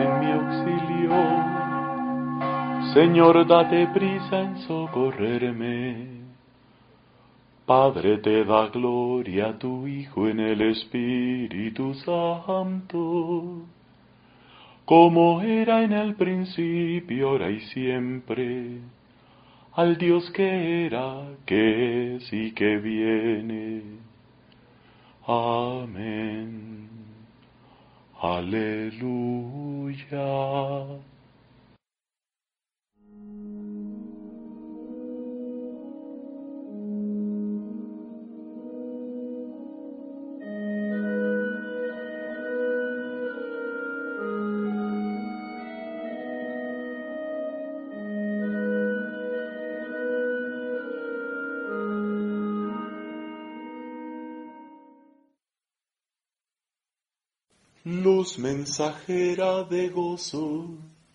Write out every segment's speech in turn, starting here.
en mi auxilio. Señor, date prisa en socorrerme. Padre, te da gloria a tu Hijo en el Espíritu Santo, como era en el principio, ahora y siempre, al Dios que era, que es y que viene. Amén. Aleluya. Luz mensajera de gozo,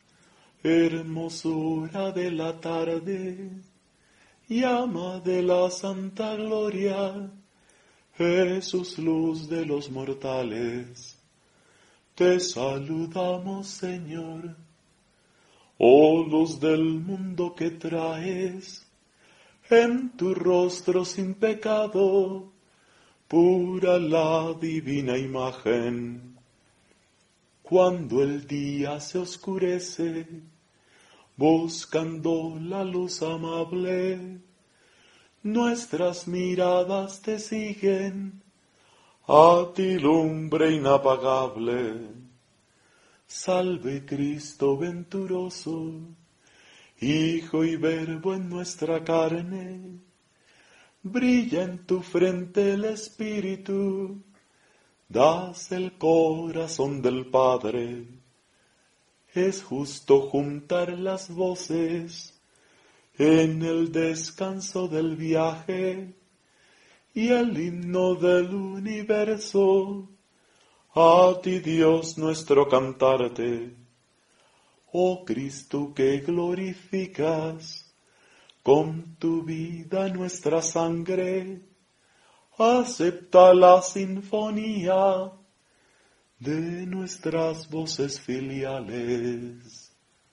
hermosura de la tarde, llama de la santa gloria, Jesús, luz de los mortales. Te saludamos, Señor, oh luz del mundo que traes en tu rostro sin pecado, pura la divina imagen. Cuando el día se oscurece, buscando la luz amable, nuestras miradas te siguen, a ti lumbre inapagable. Salve Cristo venturoso, Hijo y Verbo en nuestra carne, brilla en tu frente el Espíritu, das el corazón del Padre. Es justo juntar las voces en el descanso del viaje y el himno del universo, a ti Dios nuestro cantarte. Oh Cristo que glorificas con tu vida nuestra sangre, acepta la sinfonía de nuestras voces filiales.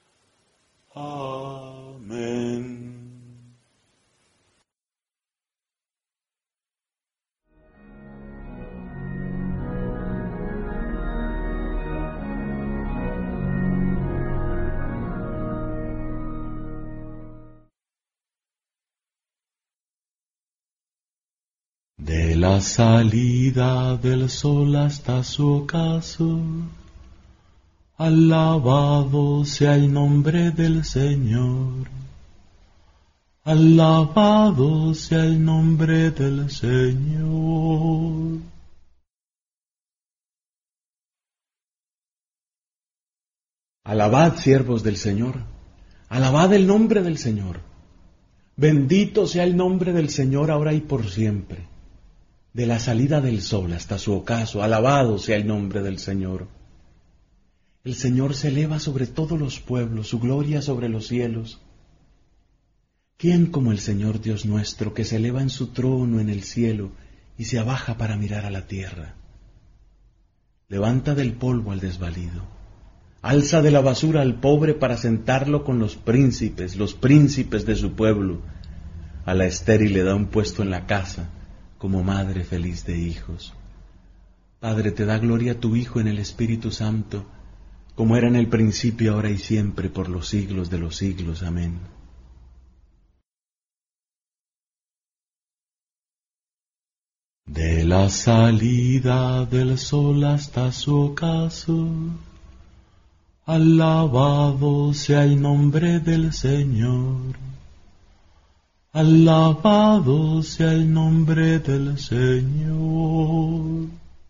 Amén. De la salida del sol hasta su ocaso, alabado sea el nombre del Señor. Alabado sea el nombre del Señor. Alabad, siervos del Señor, alabad el nombre del Señor. Bendito sea el nombre del Señor ahora y por siempre. De la salida del sol hasta su ocaso, alabado sea el nombre del Señor. El Señor se eleva sobre todos los pueblos, su gloria sobre los cielos. ¿Quién como el Señor Dios nuestro, que se eleva en su trono en el cielo y se abaja para mirar a la tierra? Levanta del polvo al desvalido, alza de la basura al pobre para sentarlo con los príncipes de su pueblo. A la estéril le da un puesto en la casa, como madre feliz de hijos. Padre, te da gloria tu Hijo en el Espíritu Santo, como era en el principio, ahora y siempre, por los siglos de los siglos. Amén. De la salida del sol hasta su ocaso, alabado sea el nombre del Señor. Alabado sea el nombre del Señor.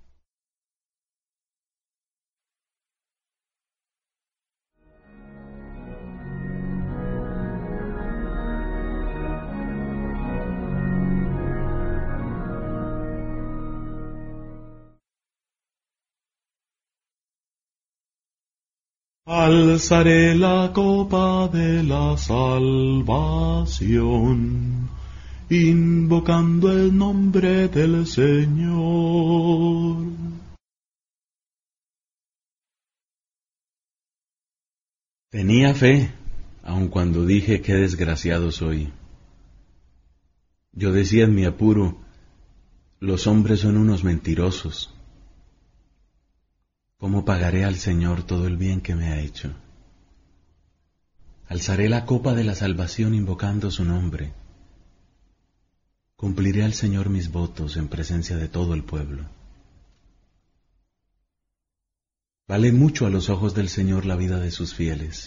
Alzaré la copa de la salvación, invocando el nombre del Señor. Tenía fe, aun cuando dije qué desgraciado soy. Yo decía en mi apuro, los hombres son unos mentirosos. ¿Cómo pagaré al Señor todo el bien que me ha hecho? Alzaré la copa de la salvación invocando su nombre. Cumpliré al Señor mis votos en presencia de todo el pueblo. Vale mucho a los ojos del Señor la vida de sus fieles.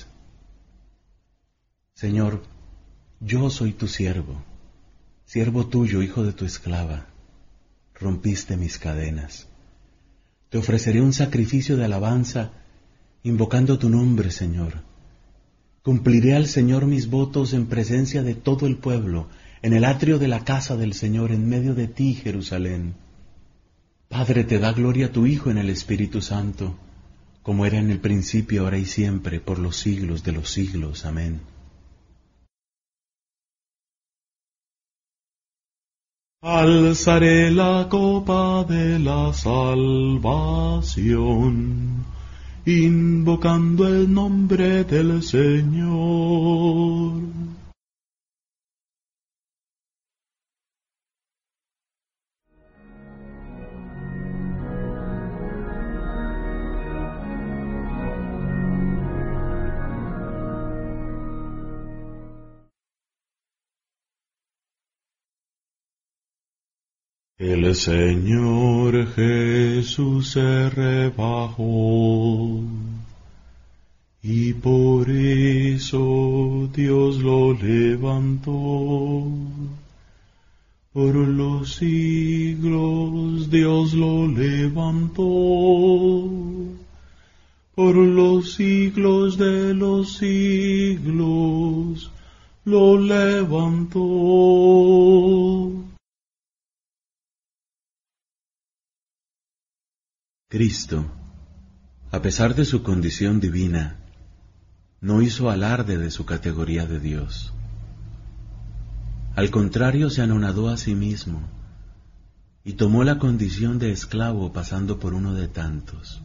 Señor, yo soy tu siervo, siervo tuyo, hijo de tu esclava. Rompiste mis cadenas. Te ofreceré un sacrificio de alabanza, invocando tu nombre, Señor. Cumpliré al Señor mis votos en presencia de todo el pueblo, en el atrio de la casa del Señor, en medio de ti, Jerusalén. Padre, te da gloria a tu Hijo en el Espíritu Santo, como era en el principio, ahora y siempre, por los siglos de los siglos. Amén. Alzaré la copa de la salvación, invocando el nombre del Señor. El Señor Jesús se rebajó, y por eso Dios lo levantó. Por los siglos Dios lo levantó, por los siglos de los siglos lo levantó. Cristo, a pesar de su condición divina, no hizo alarde de su categoría de Dios. Al contrario, se anonadó a sí mismo y tomó la condición de esclavo, pasando por uno de tantos.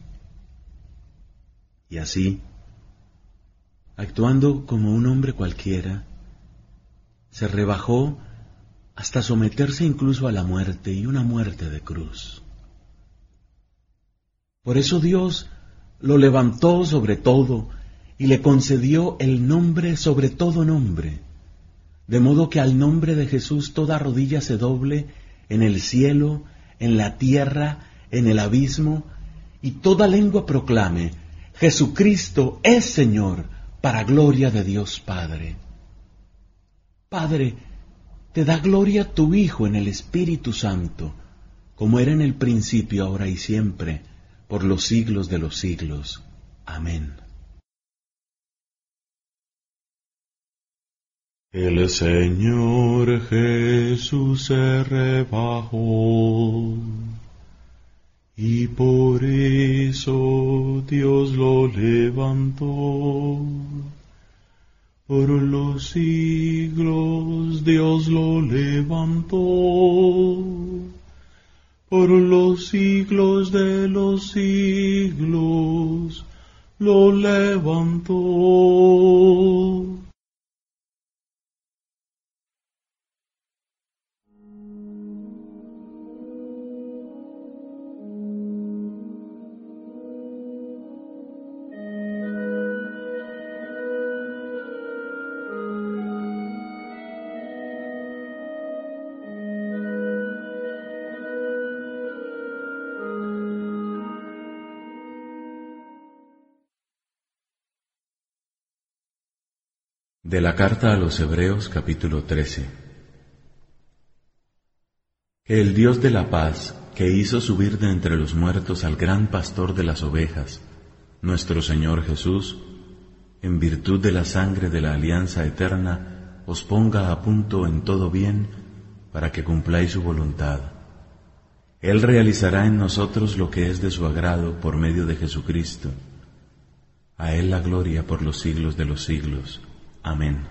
Y así, actuando como un hombre cualquiera, se rebajó hasta someterse incluso a la muerte, y una muerte de cruz. Por eso Dios lo levantó sobre todo y le concedió el nombre sobre todo nombre, de modo que al nombre de Jesús toda rodilla se doble en el cielo, en la tierra, en el abismo, y toda lengua proclame: Jesucristo es Señor, para gloria de Dios Padre. Padre, te da gloria tu Hijo en el Espíritu Santo, como era en el principio, ahora y siempre, por los siglos de los siglos. Amén. El Señor Jesús se rebajó, y por eso Dios lo levantó. Por los siglos Dios lo levantó. Por los siglos de los siglos lo levantó. De la carta a los Hebreos, capítulo 13. Que el Dios de la paz, que hizo subir de entre los muertos al gran pastor de las ovejas, nuestro Señor Jesús, en virtud de la sangre de la alianza eterna, os ponga a punto en todo bien, para que cumpláis su voluntad. Él realizará en nosotros lo que es de su agrado por medio de Jesucristo. A Él la gloria por los siglos de los siglos. Amén.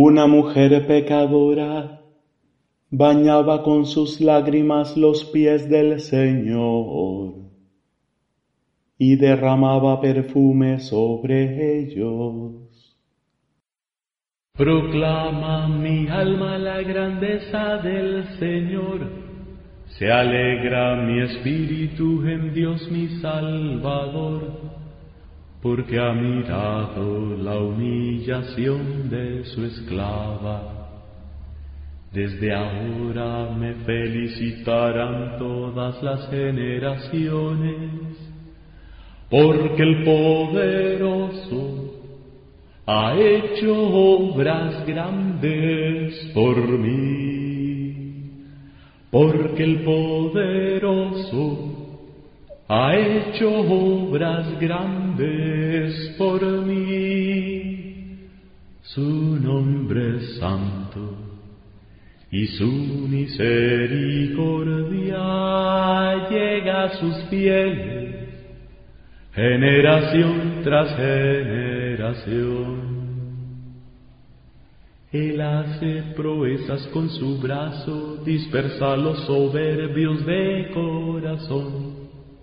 Una mujer pecadora bañaba con sus lágrimas los pies del Señor y derramaba perfume sobre ellos. Proclama mi alma la grandeza del Señor, se alegra mi espíritu en Dios mi Salvador, porque ha mirado la humillación de su esclava. Desde ahora me felicitarán todas las generaciones, porque el poderoso ha hecho obras grandes por mí, porque el poderoso ha hecho obras grandes por mí. Su nombre es santo y su misericordia llega a sus fieles, generación tras generación. Él hace proezas con su brazo, dispersa a los soberbios de corazón.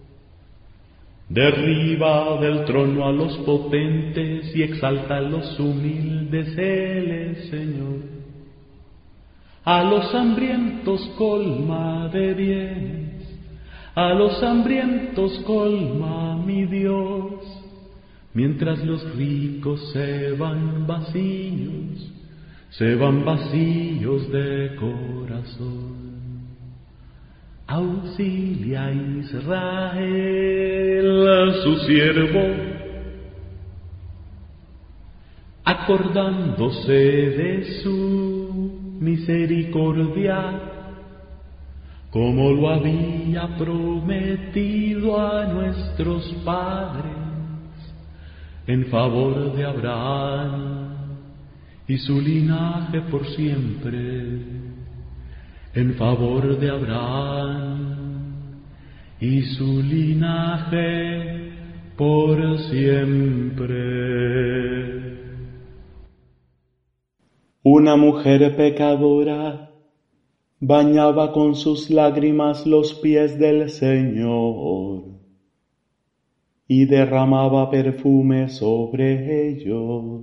Derriba del trono a los potentes y exalta a los humildes, Él es Señor. A los hambrientos colma de bienes, a los hambrientos colma mi Dios, mientras los ricos se van vacíos de corazón. Auxilia a Israel, su siervo, acordándose de su misericordia, como lo había prometido a nuestros padres, en favor de Abraham y su linaje por siempre, en favor de Abraham y su linaje por siempre. Una mujer pecadora bañaba con sus lágrimas los pies del Señor y derramaba perfume sobre ellos.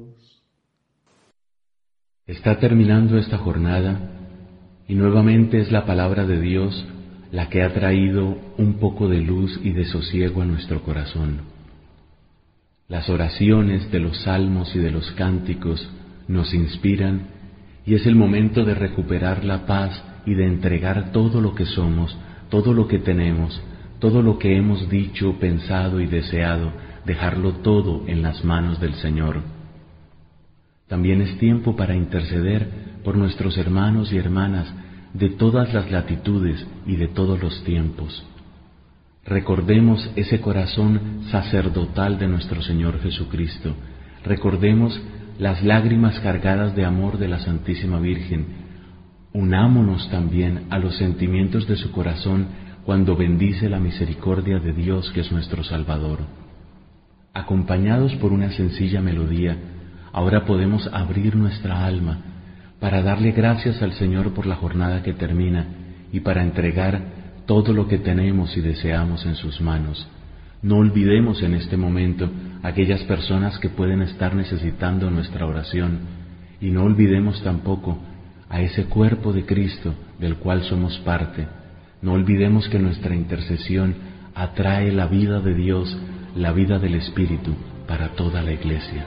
Está terminando esta jornada y nuevamente es la palabra de Dios la que ha traído un poco de luz y de sosiego a nuestro corazón. Las oraciones de los salmos y de los cánticos nos inspiran y es el momento de recuperar la paz y de entregar todo lo que somos, todo lo que tenemos, todo lo que hemos dicho, pensado y deseado, dejarlo todo en las manos del Señor. También es tiempo para interceder por nuestros hermanos y hermanas de todas las latitudes y de todos los tiempos. Recordemos ese corazón sacerdotal de nuestro Señor Jesucristo. Recordemos las lágrimas cargadas de amor de la Santísima Virgen. Unámonos también a los sentimientos de su corazón cuando bendice la misericordia de Dios, que es nuestro Salvador. Acompañados por una sencilla melodía, ahora podemos abrir nuestra alma para darle gracias al Señor por la jornada que termina y para entregar todo lo que tenemos y deseamos en sus manos. No olvidemos en este momento aquellas personas que pueden estar necesitando nuestra oración y no olvidemos tampoco a ese cuerpo de Cristo del cual somos parte. No olvidemos que nuestra intercesión atrae la vida de Dios, la vida del Espíritu para toda la Iglesia.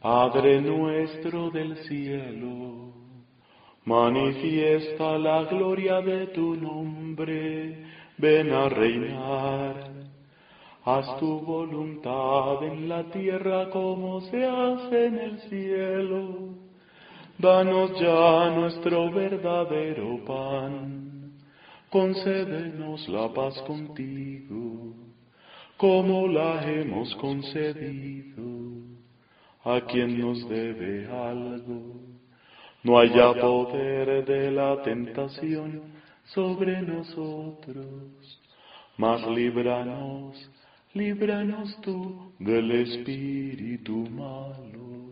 Padre nuestro del cielo, manifiesta la gloria de tu nombre, ven a reinar. Haz tu voluntad en la tierra como se hace en el cielo. Danos ya nuestro verdadero pan. Concédenos la paz contigo, como la hemos concedido a quien nos debe algo. No haya poder de la tentación sobre nosotros, mas líbranos tú del espíritu malo.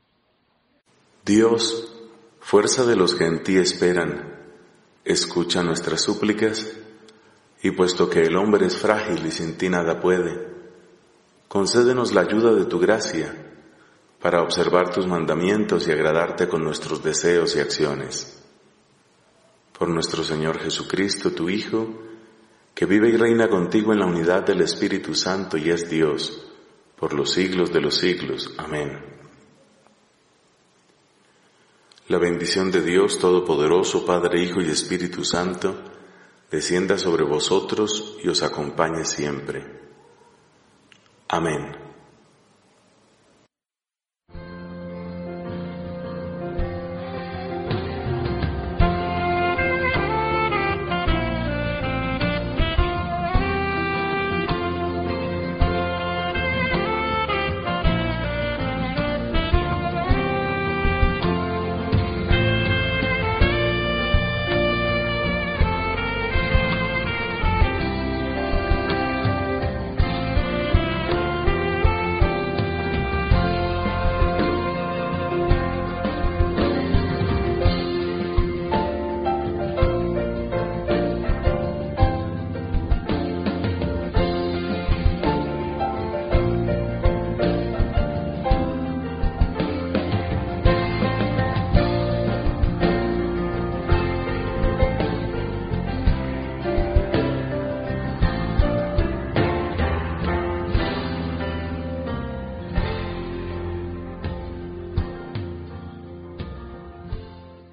Dios, fuerza de los que en ti esperan, escucha nuestras súplicas, y puesto que el hombre es frágil y sin ti nada puede, concédenos la ayuda de tu gracia, para observar tus mandamientos y agradarte con nuestros deseos y acciones. Por nuestro Señor Jesucristo, tu Hijo, que vive y reina contigo en la unidad del Espíritu Santo y es Dios, por los siglos de los siglos. Amén. La bendición de Dios Todopoderoso, Padre, Hijo y Espíritu Santo, descienda sobre vosotros y os acompañe siempre. Amén.